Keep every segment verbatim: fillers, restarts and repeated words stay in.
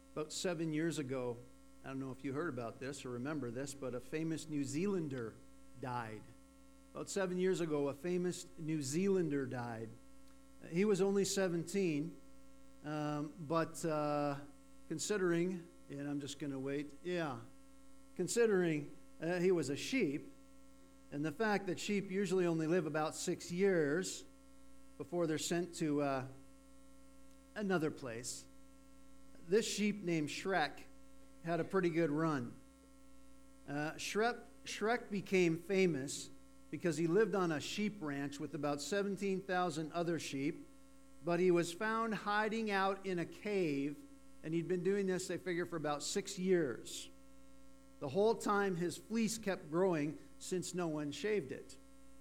About seven years ago, I don't know if you heard about this or remember this, but a famous New Zealander died. About seven years ago, a famous New Zealander died. He was only seventeen, um, but uh, considering, and I'm just going to wait, yeah, considering uh, he was a sheep, and the fact that sheep usually only live about six years before they're sent to uh, another place, this sheep named Shrek had a pretty good run. Uh, Shrek, Shrek became famous because he lived on a sheep ranch with about seventeen thousand other sheep, but he was found hiding out in a cave, and he'd been doing this, they figure, for about six years. The whole time his fleece kept growing since no one shaved it.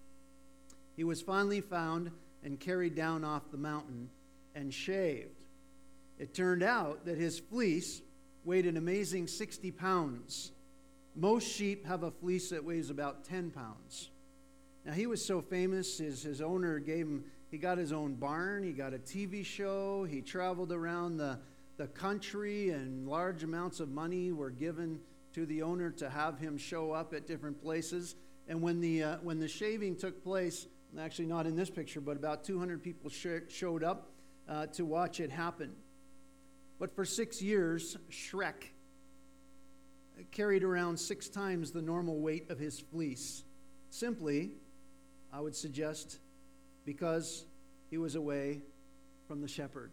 He was finally found and carried down off the mountain and shaved. It turned out that his fleece weighed an amazing sixty pounds. Most sheep have a fleece that weighs about ten pounds. Now, he was so famous, his, his owner gave him, he got his own barn, he got a T V show, he traveled around the, the country, and large amounts of money were given to the owner to have him show up at different places. And when the uh, when the shaving took place, actually not in this picture, but about two hundred people sh- showed up uh, to watch it happen. But for six years, Shrek carried around six times the normal weight of his fleece. Simply, I would suggest, because he was away from the shepherd.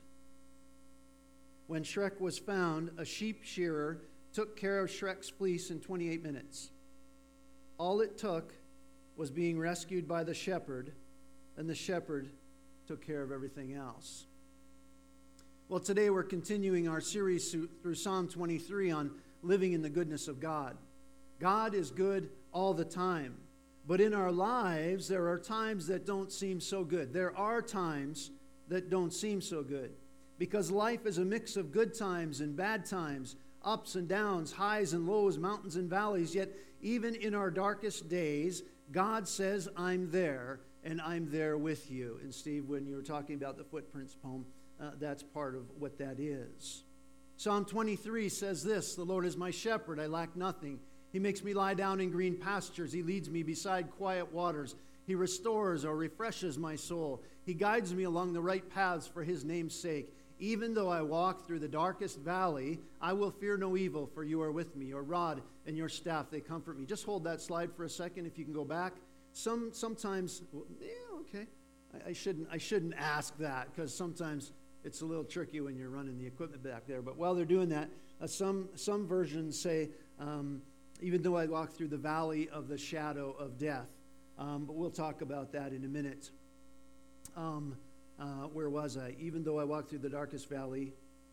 When Shrek was found, a sheep shearer took care of Shrek's fleece in twenty-eight minutes. All it took was being rescued by the shepherd, and the shepherd took care of everything else. Well, today we're continuing our series through Psalm twenty-three on living in the goodness of God. God is good all the time, but in our lives there are times that don't seem so good. There are times that don't seem so good, because life is a mix of good times and bad times, ups and downs, highs and lows, mountains and valleys. Yet even in our darkest days, God says, I'm there, and I'm there with you. And Steve, when you were talking about the Footprints poem, uh, that's part of what that is. Psalm twenty-three says this, the Lord is my shepherd, I lack nothing. He makes me lie down in green pastures. He leads me beside quiet waters. He restores or refreshes my soul. He guides me along the right paths for his name's sake. Even though I walk through the darkest valley, I will fear no evil, for you are with me. Your rod and your staff, they comfort me. Just hold that slide for a second, if you can go back. Some sometimes, well, yeah, okay. I, I shouldn't I shouldn't ask that, because sometimes it's a little tricky when you're running the equipment back there. But while they're doing that, uh, some some versions say, um, even though I walk through the valley of the shadow of death. Um, but we'll talk about that in a minute. Um, Uh, where was I? Even though I walk through the darkest valley,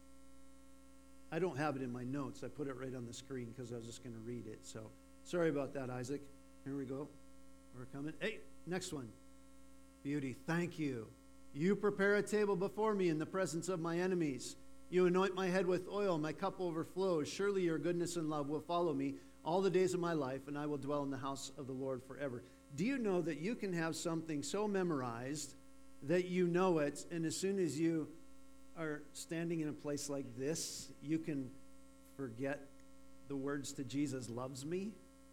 I don't have it in my notes. I put it right on the screen because I was just going to read it. So sorry about that, Isaac. Here we go. We're coming. Hey, next one. Beauty. Thank you. You prepare a table before me in the presence of my enemies. You anoint my head with oil. My cup overflows. Surely your goodness and love will follow me all the days of my life, and I will dwell in the house of the Lord forever. Do you know that you can have something so memorized that you know it, and as soon as you are standing in a place like this, you can forget the words to Jesus loves me?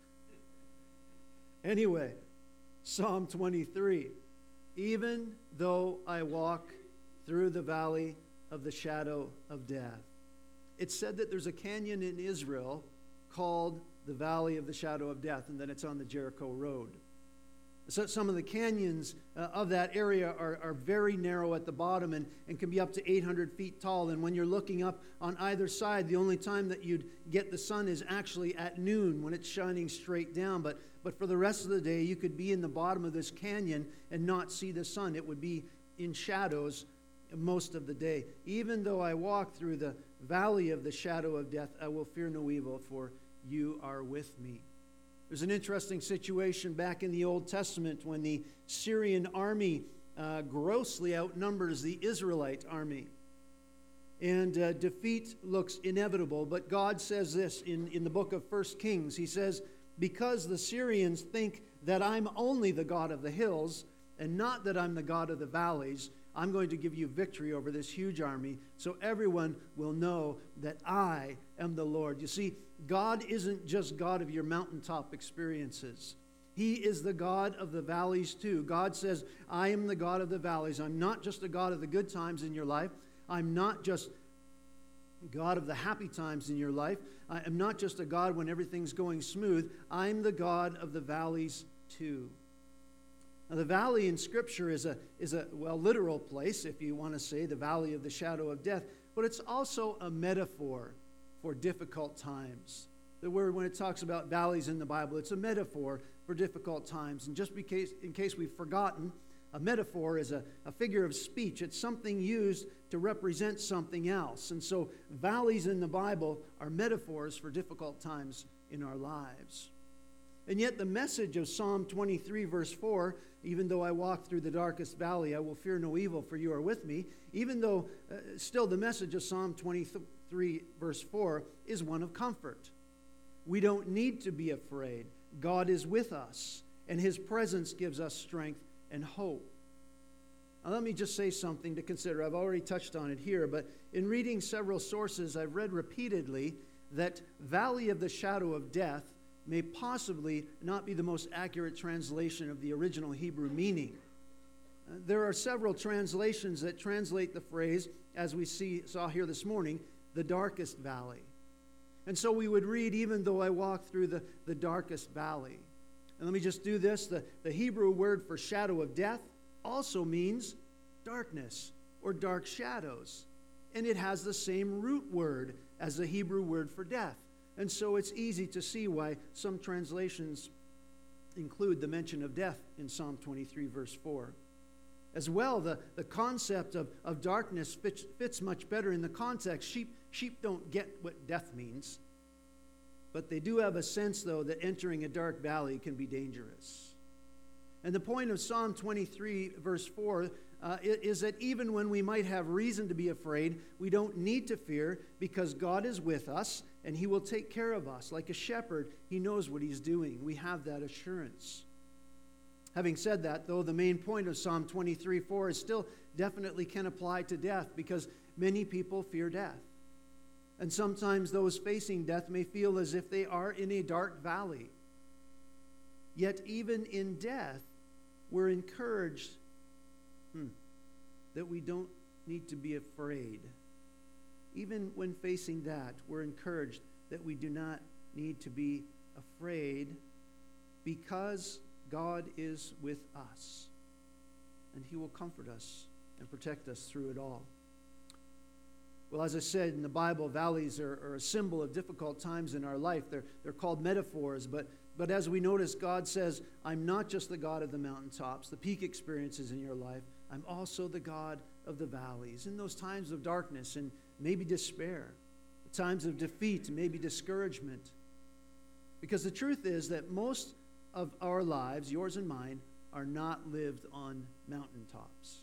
Anyway, Psalm twenty-three. Even though I walk through the valley of the shadow of death. It's said that there's a canyon in Israel called the Valley of the Shadow of Death, and that it's on the Jericho Road. So some of the canyons uh, of that area are, are very narrow at the bottom and, and can be up to eight hundred feet tall. And when you're looking up on either side, the only time that you'd get the sun is actually at noon when it's shining straight down. But, but for the rest of the day, you could be in the bottom of this canyon and not see the sun. It would be in shadows most of the day. Even though I walk through the valley of the shadow of death, I will fear no evil, for you are with me. There's an interesting situation back in the Old Testament when the Syrian army uh, grossly outnumbers the Israelite army. And uh, defeat looks inevitable, but God says this in, in the book of First Kings. He says, because the Syrians think that I'm only the God of the hills and not that I'm the God of the valleys, I'm going to give you victory over this huge army so everyone will know that I am the Lord. You see, God isn't just God of your mountaintop experiences. He is the God of the valleys too. God says, I am the God of the valleys. I'm not just the God of the good times in your life. I'm not just God of the happy times in your life. I am not just a God when everything's going smooth. I'm the God of the valleys too. Now, the valley in Scripture is a, is a well, literal place, if you want to say, the valley of the shadow of death, but it's also a metaphor for difficult times. The word, when it talks about valleys in the Bible, it's a metaphor for difficult times. And just in case, in case we've forgotten, a metaphor is a, a figure of speech. It's something used to represent something else. And so valleys in the Bible are metaphors for difficult times in our lives. And yet the message of Psalm twenty-three, verse four, even though I walk through the darkest valley, I will fear no evil, for you are with me. Even though uh, still the message of Psalm twenty-three, verse four, is one of comfort. We don't need to be afraid. God is with us, and his presence gives us strength and hope. Now, let me just say something to consider. I've already touched on it here, but in reading several sources, I've read repeatedly that valley of the shadow of death may possibly not be the most accurate translation of the original Hebrew meaning. Uh, there are several translations that translate the phrase, as we see, saw here this morning, the darkest valley. And so we would read, even though I walk through the, the darkest valley. And let me just do this. The, the Hebrew word for shadow of death also means darkness or dark shadows. And it has the same root word as the Hebrew word for death. And so it's easy to see why some translations include the mention of death in Psalm twenty-three, verse four. As well, the, the concept of, of darkness fits, fits much better in the context. Sheep, sheep don't get what death means, but they do have a sense, though, that entering a dark valley can be dangerous. And the point of Psalm twenty-three, verse four, uh, is that even when we might have reason to be afraid, we don't need to fear because God is with us and he will take care of us. Like a shepherd, he knows what he's doing. We have that assurance. Having said that, though, the main point of Psalm twenty-three, four is still definitely can apply to death because many people fear death. And sometimes those facing death may feel as if they are in a dark valley. Yet even in death, we're encouraged hmm, that we don't need to be afraid. Even when facing that, we're encouraged that we do not need to be afraid because God is with us, and he will comfort us and protect us through it all. Well, as I said, in the Bible, valleys are, are a symbol of difficult times in our life. They're, they're called metaphors, but, but as we notice, God says, I'm not just the God of the mountaintops, the peak experiences in your life. I'm also the God of the valleys. In those times of darkness and maybe despair, the times of defeat and maybe discouragement. Because the truth is that most of our lives, yours and mine, are not lived on mountaintops.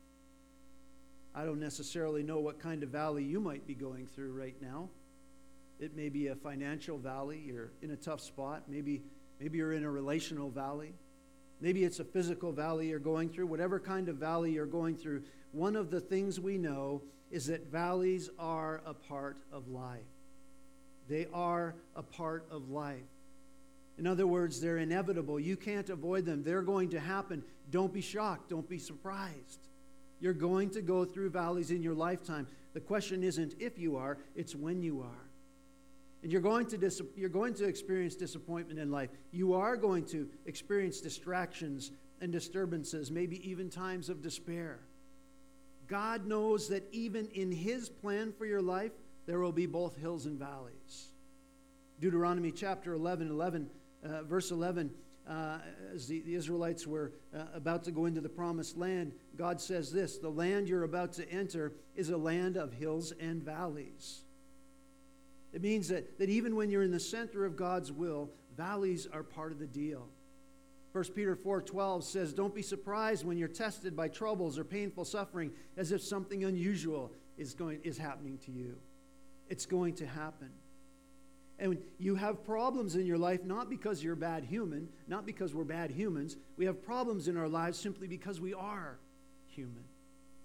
I don't necessarily know what kind of valley you might be going through right now. It may be a financial valley. You're in a tough spot. Maybe, maybe you're in a relational valley. Maybe it's a physical valley you're going through. Whatever kind of valley you're going through, one of the things we know is that valleys are a part of life. They are a part of life. In other words, they're inevitable. You can't avoid them. They're going to happen. Don't be shocked. Don't be surprised. You're going to go through valleys in your lifetime. The question isn't if you are, it's when you are. And you're going to dis- you're going to experience disappointment in life. You are going to experience distractions and disturbances, maybe even times of despair. God knows that even in his plan for your life, there will be both hills and valleys. Deuteronomy chapter eleven, eleven, uh, verse eleven, uh, as the, the Israelites were uh, about to go into the promised land, God says this, the land you're about to enter is a land of hills and valleys. It means that, that even when you're in the center of God's will, valleys are part of the deal. First Peter four twelve says, don't be surprised when you're tested by troubles or painful suffering as if something unusual is going is happening to you. It's going to happen. And you have problems in your life not because you're a bad human, not because we're bad humans. We have problems in our lives simply because we are human.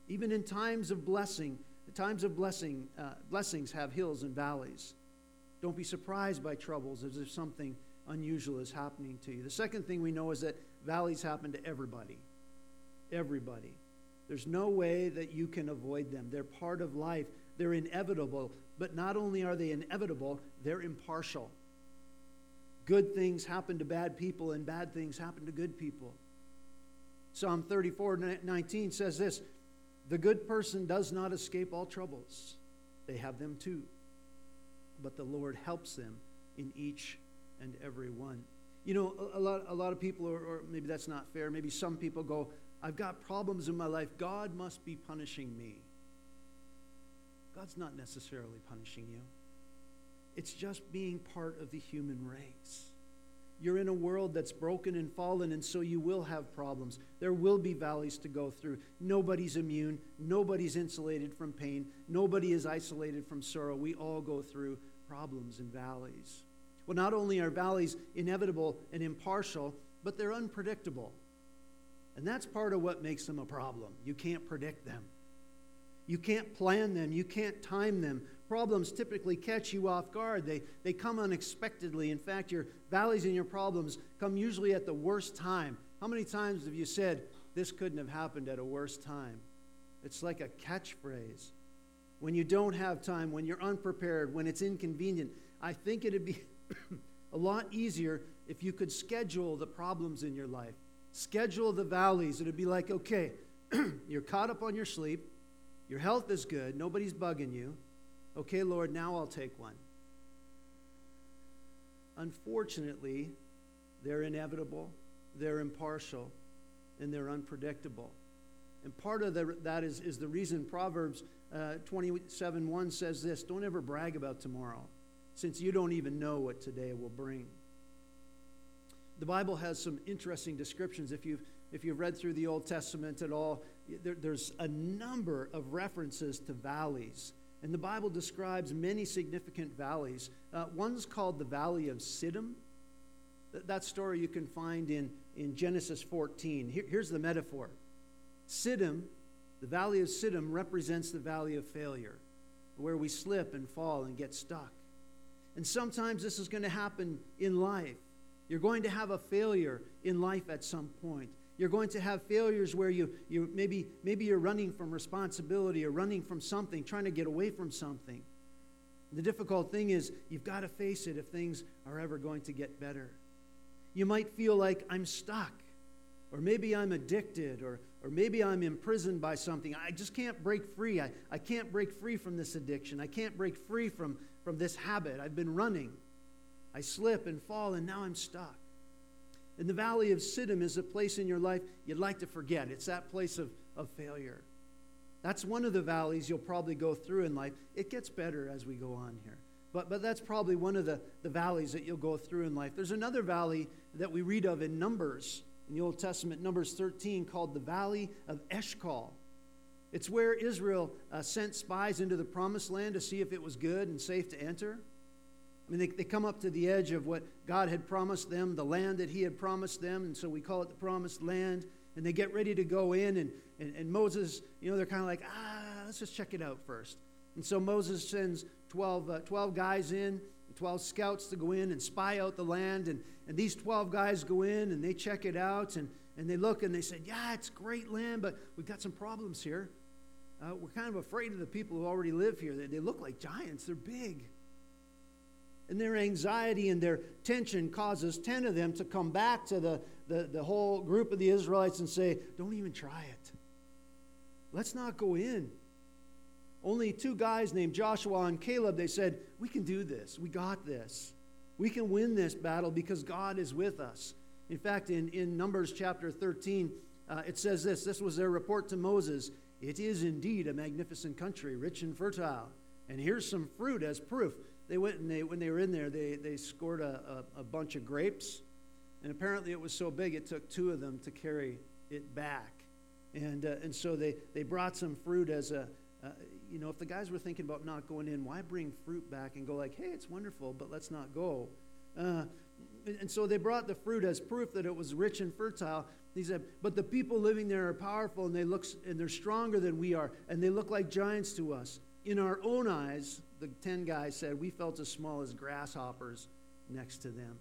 Even in times of blessing, the times of blessing, uh, blessings have hills and valleys. Don't be surprised by troubles as if something unusual is happening to you. The second thing we know is that valleys happen to everybody. Everybody. There's no way that you can avoid them. They're part of life. They're inevitable. But not only are they inevitable, they're impartial. Good things happen to bad people, and bad things happen to good people. Psalm thirty-four nineteen says this, "The good person does not escape all troubles. They have them too. But the Lord helps them in each and every one." You know, a, a lot, a lot of people, or, or maybe that's not fair, maybe some people go, "I've got problems in my life. God must be punishing me." God's not necessarily punishing you. It's just being part of the human race. You're in a world that's broken and fallen, and so you will have problems. There will be valleys to go through. Nobody's immune. Nobody's insulated from pain. Nobody is isolated from sorrow. We all go through problems and valleys. Well, not only are valleys inevitable and impartial, but they're unpredictable. And that's part of what makes them a problem. You can't predict them. You can't plan them. You can't time them. Problems typically catch you off guard. They, they come unexpectedly. In fact, your valleys and your problems come usually at the worst time. How many times have you said, "This couldn't have happened at a worse time"? It's like a catchphrase. When you don't have time, when you're unprepared, when it's inconvenient, I think it'd be a lot easier if you could schedule the problems in your life. Schedule the valleys. It'd be like, okay, you're caught up on your sleep. Your health is good. Nobody's bugging you. Okay, Lord, now I'll take one. Unfortunately, they're inevitable, they're impartial, and they're unpredictable. And part of the, that is, is the reason Proverbs uh, twenty-seven one says this, "Don't ever brag about tomorrow, since you don't even know what today will bring." The Bible has some interesting descriptions. If you've, if you've read through the Old Testament at all, there, there's a number of references to valleys. And the Bible describes many significant valleys. Uh, one's called the Valley of Siddim. Th- that story you can find in, in Genesis fourteen. Here, here's the metaphor. Siddim, the Valley of Siddim, represents the valley of failure, where we slip and fall and get stuck. And sometimes this is going to happen in life. You're going to have a failure in life at some point. You're going to have failures where you, you maybe, maybe you're running from responsibility or running from something, trying to get away from something. The difficult thing is you've got to face it if things are ever going to get better. You might feel like, I'm stuck, or maybe I'm addicted, or, or maybe I'm imprisoned by something. I just can't break free. I, I can't break free from this addiction. I can't break free from, from this habit. I've been running. I slip and fall, and now I'm stuck. And the Valley of Siddim is a place in your life you'd like to forget. It's that place of, of failure. That's one of the valleys you'll probably go through in life. It gets better as we go on here. But, but that's probably one of the, the valleys that you'll go through in life. There's another valley that we read of in Numbers, in the Old Testament, Numbers thirteen, called the Valley of Eshcol. It's where Israel uh, sent spies into the Promised Land to see if it was good and safe to enter. I mean, they, they come up to the edge of what God had promised them, the land that he had promised them, and so we call it the Promised Land. And they get ready to go in, and, and, and Moses, you know, they're kind of like, ah, let's just check it out first. And so Moses sends twelve, uh, twelve guys in, twelve scouts to go in and spy out the land. And, and these twelve guys go in, and they check it out, and, and they look, and they say, yeah, it's great land, but we've got some problems here. Uh, we're kind of afraid of the people who already live here. They, they look like giants. They're big. And their anxiety and their tension causes ten of them to come back to the, the, the whole group of the Israelites and say, don't even try it. Let's not go in. Only two guys named Joshua and Caleb, they said, we can do this. We got this. We can win this battle because God is with us. In fact, in, in Numbers chapter thirteen, uh, it says this. This was their report to Moses. It is indeed a magnificent country, rich and fertile. And here's some fruit as proof. They went and they, when they were in there, they, they scored a, a, a bunch of grapes. And apparently it was so big, it took two of them to carry it back. And uh, and so they, they brought some fruit as a, uh, you know, if the guys were thinking about not going in, why bring fruit back and go like, hey, it's wonderful, but let's not go. Uh, And so they brought the fruit as proof that it was rich and fertile. He said, but the people living there are powerful, and they look, and they're stronger than we are, and they look like giants to us. In our own eyes, the ten guys said, we felt as small as grasshoppers next to them.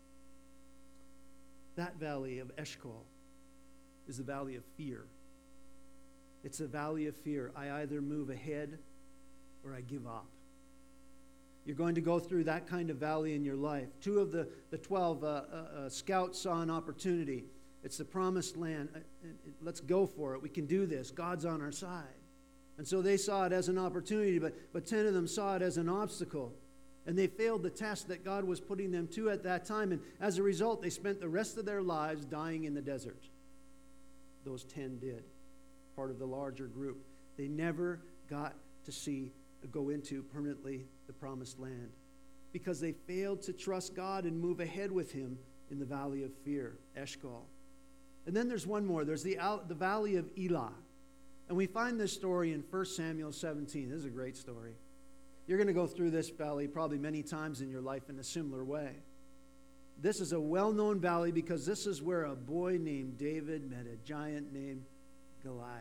That valley of Eshcol is the valley of fear. It's a valley of fear. I either move ahead or I give up. You're going to go through that kind of valley in your life. Two of the, the twelve uh, uh, uh, scouts saw an opportunity. It's the promised land. Uh, uh, let's go for it. We can do this. God's on our side. And so they saw it as an opportunity, but, but ten of them saw it as an obstacle. And they failed the test that God was putting them to at that time. And as a result, they spent the rest of their lives dying in the desert. Those ten did. Part of the larger group. They never got to see, go into permanently the promised land because they failed to trust God and move ahead with him in the valley of fear, Eshcol. And then there's one more. There's the, the valley of Elah. And we find this story in First Samuel seventeen. This is a great story. You're going to go through this valley probably many times in your life in a similar way. This is a well-known valley because this is where a boy named David met a giant named Goliath.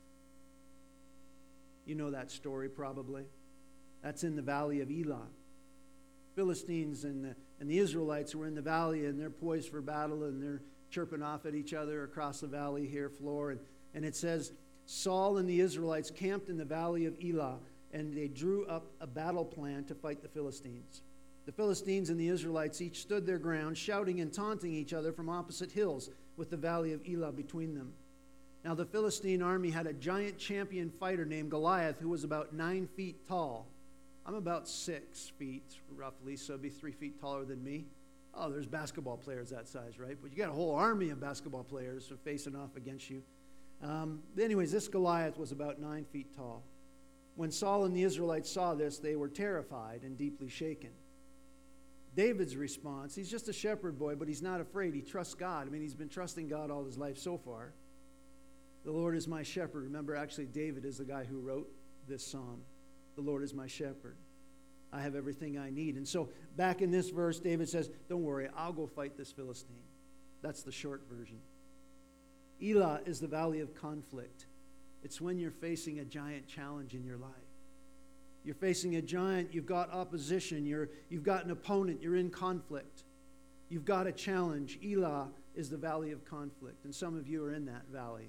You know that story probably. That's in the valley of Elah. Philistines and the, and the Israelites were in the valley, and they're poised for battle, and they're chirping off at each other across the valley here floor. And, and it says, Saul and the Israelites camped in the valley of Elah, and they drew up a battle plan to fight the Philistines. The Philistines and the Israelites each stood their ground, shouting and taunting each other from opposite hills, with the valley of Elah between them. Now the Philistine army had a giant champion fighter named Goliath, who was about nine feet tall. I'm about six feet, roughly, so it'd be three feet taller than me. Oh, there's basketball players that size, right? But you got a whole army of basketball players facing off against you. Um, anyways, this Goliath was about nine feet tall. When Saul and the Israelites saw this, they were terrified and deeply shaken. David's response, he's just a shepherd boy, but he's not afraid. He trusts God. I mean, he's been trusting God all his life so far. The Lord is my shepherd. Remember, actually, David is the guy who wrote this psalm. The Lord is my shepherd. I have everything I need. And so back in this verse, David says, don't worry, I'll go fight this Philistine. That's the short version. Elah is the valley of conflict. It's when you're facing a giant challenge in your life. You're facing a giant, you've got opposition, you're, you've got an opponent, you're in conflict. You've got a challenge. Elah is the valley of conflict, and some of you are in that valley.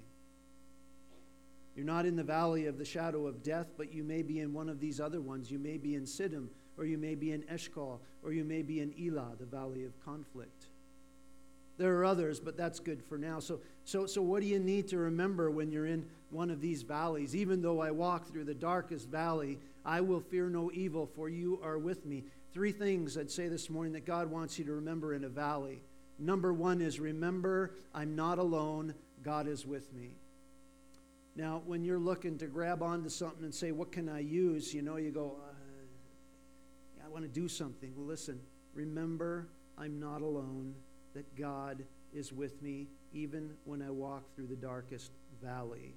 You're not in the valley of the shadow of death, but you may be in one of these other ones. You may be in Siddim, or you may be in Eshcol, or you may be in Elah, the valley of conflict. There are others, but that's good for now. So, so, so what do you need to remember when you're in one of these valleys? Even though I walk through the darkest valley, I will fear no evil, for you are with me. Three things I'd say this morning that God wants you to remember in a valley. Number one is, remember, I'm not alone. God is with me. Now, when you're looking to grab onto something and say, what can I use? You know, you go, uh, yeah, I want to do something. Well, listen, remember, I'm not alone, that God is with me, even when I walk through the darkest valley.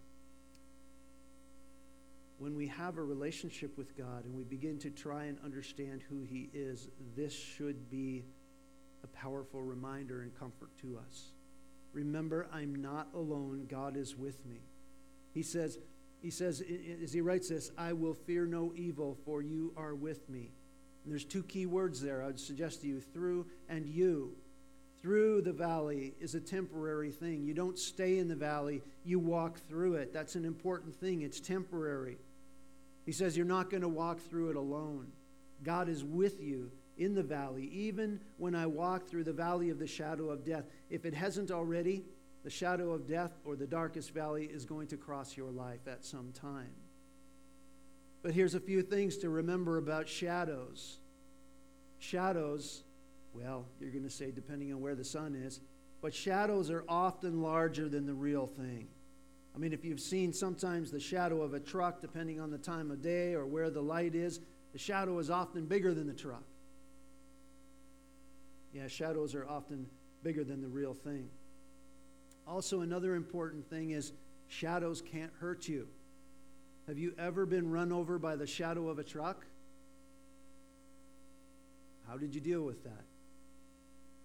When we have a relationship with God and we begin to try and understand who he is, this should be a powerful reminder and comfort to us. Remember, I'm not alone. God is with me. He says, he says, as he writes this, I will fear no evil, for you are with me. And there's two key words there I would suggest to you, through and you. Through the valley is a temporary thing. You don't stay in the valley, you walk through it. That's an important thing. It's temporary. He says you're not going to walk through it alone. God is with you in the valley, even when I walk through the valley of the shadow of death. If it hasn't already, the shadow of death or the darkest valley is going to cross your life at some time. But here's a few things to remember about shadows. Shadows, well, you're going to say depending on where the sun is, but shadows are often larger than the real thing. I mean, if you've seen sometimes the shadow of a truck, depending on the time of day or where the light is, the shadow is often bigger than the truck. Yeah, shadows are often bigger than the real thing. Also, another important thing is shadows can't hurt you. Have you ever been run over by the shadow of a truck? How did you deal with that?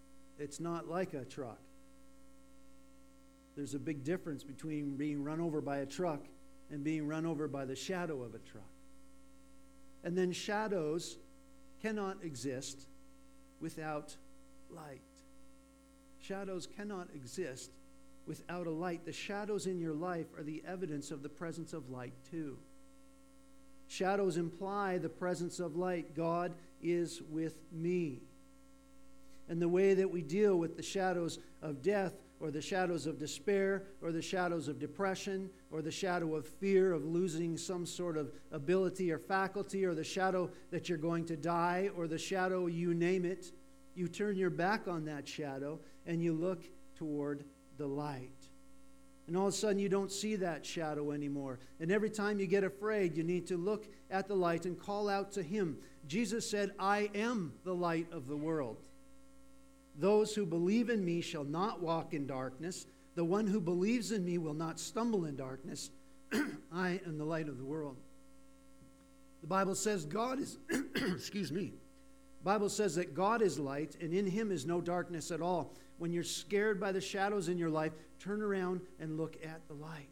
it's not like a truck. There's a big difference between being run over by a truck and being run over by the shadow of a truck. And then shadows cannot exist without light. Shadows cannot exist without a light. The shadows in your life are the evidence of the presence of light too. Shadows imply the presence of light. God is with me. And the way that we deal with the shadows of death, or the shadows of despair, or the shadows of depression, or the shadow of fear of losing some sort of ability or faculty, or the shadow that you're going to die, or the shadow, you name it, you turn your back on that shadow and you look toward the light. And all of a sudden you don't see that shadow anymore. And every time you get afraid, you need to look at the light and call out to Him. Jesus said, I am the light of the world. Those who believe in me shall not walk in darkness. The one who believes in me will not stumble in darkness. I am the light of the world. The Bible says God is, excuse me. The Bible says that God is light, and in Him is no darkness at all. When you're scared by the shadows in your life, turn around and look at the light.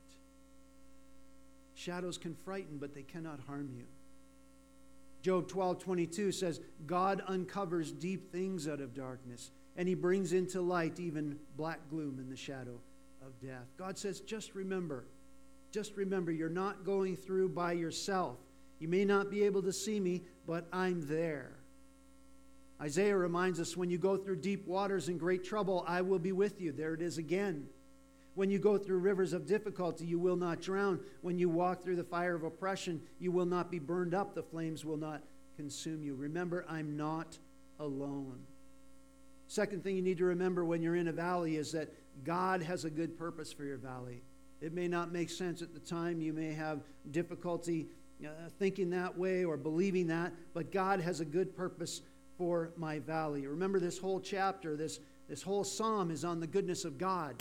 Shadows can frighten, but they cannot harm you. Job twelve twenty-two says, God uncovers deep things out of darkness, and He brings into light even black gloom in the shadow of death. God says, just remember, just remember, you're not going through by yourself. You may not be able to see me, but I'm there. Isaiah reminds us, when you go through deep waters and great trouble, I will be with you. There it is again. When you go through rivers of difficulty, you will not drown. When you walk through the fire of oppression, you will not be burned up. The flames will not consume you. Remember, I'm not alone. Second thing you need to remember when you're in a valley is that God has a good purpose for your valley. It may not make sense at the time. You may have difficulty uh, thinking that way or believing that, but God has a good purpose for my valley. Remember, this whole chapter, this, this whole psalm is on the goodness of God.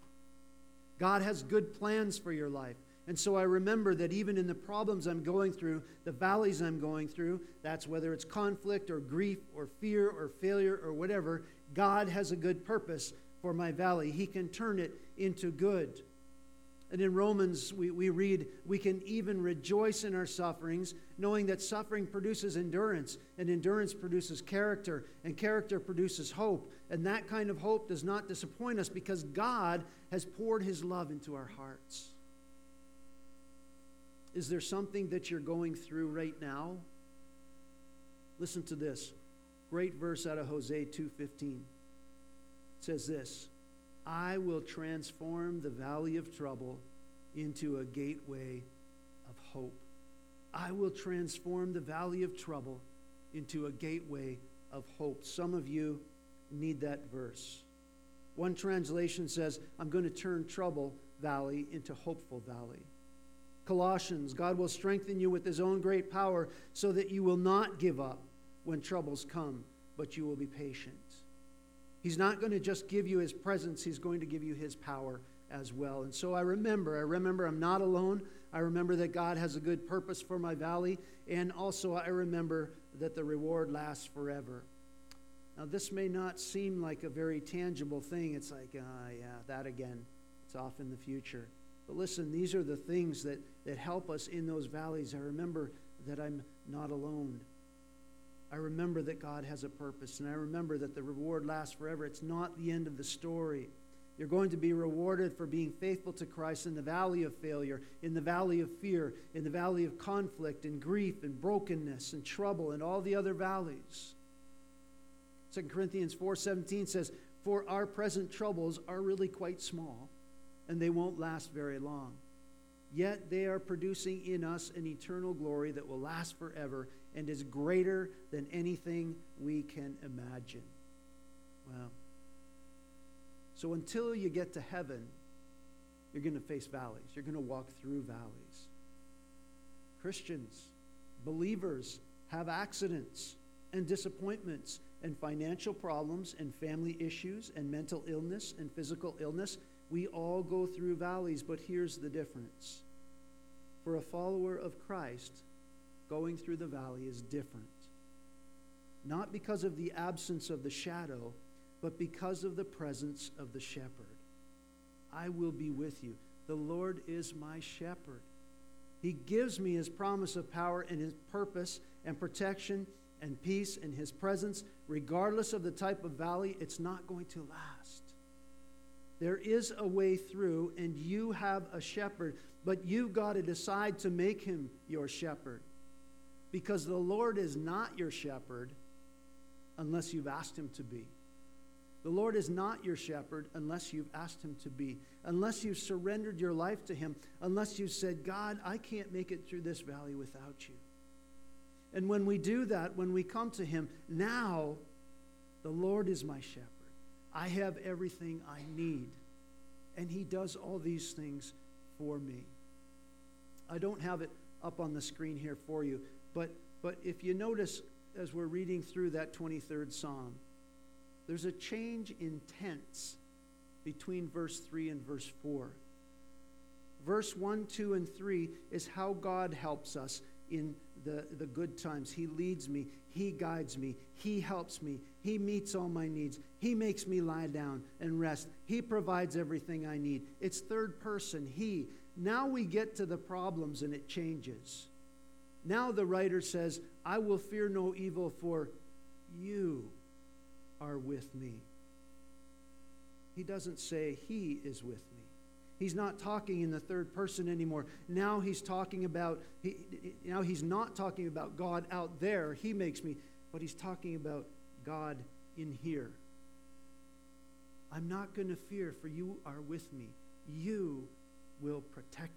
God has good plans for your life. And so I remember that even in the problems I'm going through, the valleys I'm going through, that's whether it's conflict or grief or fear or failure or whatever, God has a good purpose for my valley. He can turn it into good. And in Romans, we, we read, we can even rejoice in our sufferings, knowing that suffering produces endurance, and endurance produces character, and character produces hope. And that kind of hope does not disappoint us because God has poured His love into our hearts. Is there something that you're going through right now? Listen to this. Great verse out of Hosea two fifteen. It says this, I will transform the valley of trouble into a gateway of hope. I will transform the valley of trouble into a gateway of hope. Some of you need that verse. One translation says, I'm going to turn trouble valley into hopeful valley. Colossians, God will strengthen you with His own great power so that you will not give up when troubles come, but you will be patient. He's not going to just give you His presence, He's going to give you His power as well. And so I remember, I remember I'm not alone. I remember that God has a good purpose for my valley. And also I remember that the reward lasts forever. Now this may not seem like a very tangible thing. It's like, ah, uh, yeah, that again. It's off in the future. But listen, these are the things that, that help us in those valleys. I remember that I'm not alone. I remember that God has a purpose, and I remember that the reward lasts forever. It's not the end of the story. You're going to be rewarded for being faithful to Christ in the valley of failure, in the valley of fear, in the valley of conflict and grief and brokenness and trouble and all the other valleys. Second Corinthians four seventeen says, for our present troubles are really quite small, and they won't last very long. Yet they are producing in us an eternal glory that will last forever and is greater than anything we can imagine. Wow. So until you get to heaven, you're going to face valleys. You're going to walk through valleys. Christians, believers have accidents and disappointments and financial problems and family issues and mental illness and physical illness. We all go through valleys, but here's the difference. For a follower of Christ, going through the valley is different. Not because of the absence of the shadow, but because of the presence of the shepherd. I will be with you. The Lord is my shepherd. He gives me his promise of power and his purpose and protection and peace and his presence. Regardless of the type of valley, it's not going to last. There is a way through, and you have a shepherd, but you've got to decide to make him your shepherd. Because the Lord is not your shepherd unless you've asked him to be. The Lord is not your shepherd unless you've asked him to be, unless you've surrendered your life to him, unless you've said, God, I can't make it through this valley without you. And when we do that, when we come to him, now the Lord is my shepherd. I have everything I need, and he does all these things for me. I don't have it up on the screen here for you, but, but if you notice as we're reading through that twenty-third Psalm, there's a change in tense between verse three and verse four. Verse one, two, and three is how God helps us in the, the good times. He leads me. He guides me. He helps me. He meets all my needs. He makes me lie down and rest. He provides everything I need. It's third person, he. Now we get to the problems and it changes. Now the writer says, I will fear no evil, for you are with me. He doesn't say he is with me. He's not talking in the third person anymore. Now he's talking about, he, now he's not talking about God out there. He makes me, but he's talking about God in here. I'm not going to fear, for you are with me. You will protect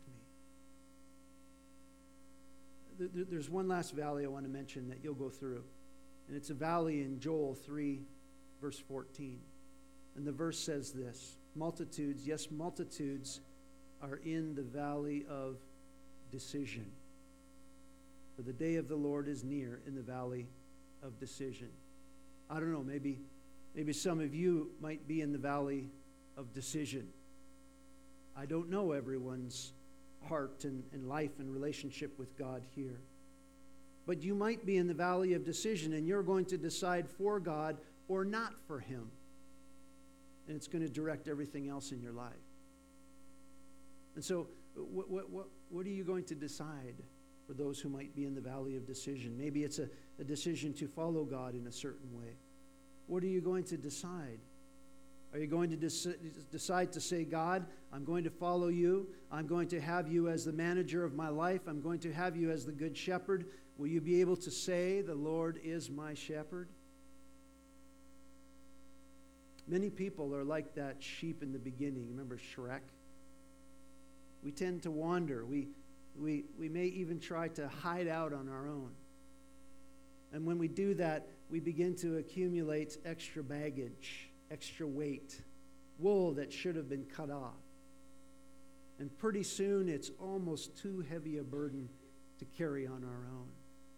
me. There's one last valley I want to mention that you'll go through. And it's a valley in Joel three, verse fourteen. And the verse says this, multitudes, yes, multitudes are in the valley of decision. For the day of the Lord is near in the valley of decision. I don't know, maybe, maybe some of you might be in the valley of decision. I don't know everyone's heart and, and life and relationship with God here. But you might be in the valley of decision, and you're going to decide for God or not for him. And it's going to direct everything else in your life. And so what, what, what, what are you going to decide for those who might be in the valley of decision? Maybe it's a, a decision to follow God in a certain way. What are you going to decide? Are you going to dec- decide to say, God, I'm going to follow you. I'm going to have you as the manager of my life. I'm going to have you as the good shepherd. Will you be able to say, the Lord is my shepherd? Many people are like that sheep in the beginning. Remember Shrek? We tend to wander. We, we, we may even try to hide out on our own. And when we do that, we begin to accumulate extra baggage, extra weight, wool that should have been cut off. And pretty soon it's almost too heavy a burden to carry on our own.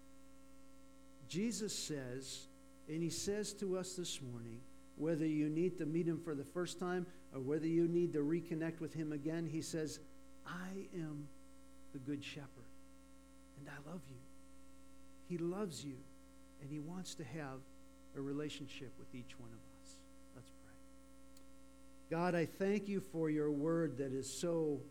Jesus says, and he says to us this morning, whether you need to meet him for the first time or whether you need to reconnect with him again, he says, I am the good shepherd, and I love you. He loves you, and he wants to have a relationship with each one of us. Let's pray. God, I thank you for your word that is so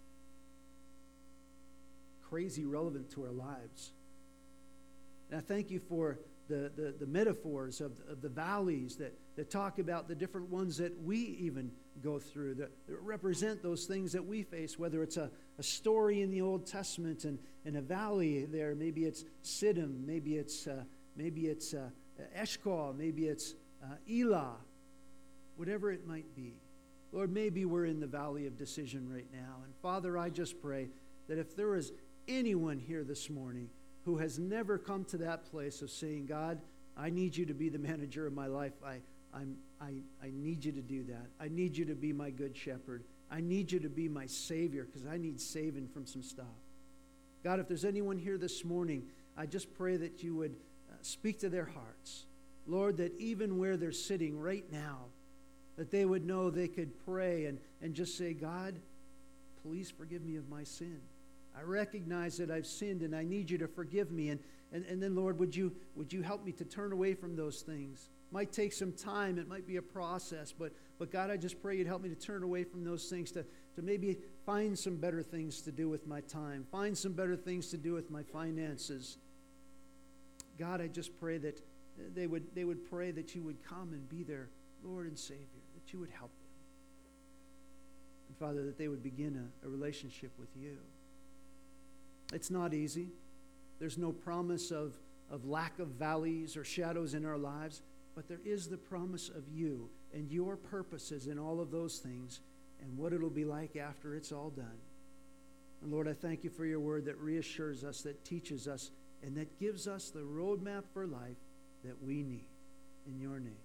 crazy relevant to our lives. And I thank you for the, the, the metaphors of, of the valleys that, that talk about the different ones that we even go through, that, that represent those things that we face, whether it's a, a story in the Old Testament and, and a valley there. Maybe it's Siddim, maybe it's, uh, maybe it's uh, Eshcol, maybe it's uh, Elah, whatever it might be. Lord, maybe we're in the valley of decision right now. And Father, I just pray that if there is anyone here this morning who has never come to that place of saying, God, I need you to be the manager of my life. I, I'm, I, I need you to do that. I need you to be my good shepherd. I need you to be my Savior because I need saving from some stuff. God, if there's anyone here this morning, I just pray that you would uh, speak to their hearts. Lord, that even where they're sitting right now, that they would know they could pray and, and just say, God, please forgive me of my sin. I recognize that I've sinned and I need you to forgive me. And, and, and then, Lord, would you, would you help me to turn away from those things? It might take some time. It might be a process. But, but God, I just pray you'd help me to turn away from those things, to, to maybe find some better things to do with my time, find some better things to do with my finances. God, I just pray that they would, they would pray that you would come and be their Lord and Savior, that you would help them. And Father, that they would begin a, a relationship with you. It's not easy. There's no promise of, of lack of valleys or shadows in our lives, but there is the promise of you and your purposes in all of those things and what it'll be like after it's all done. And Lord, I thank you for your word that reassures us, that teaches us, and that gives us the roadmap for life that we need. In your name.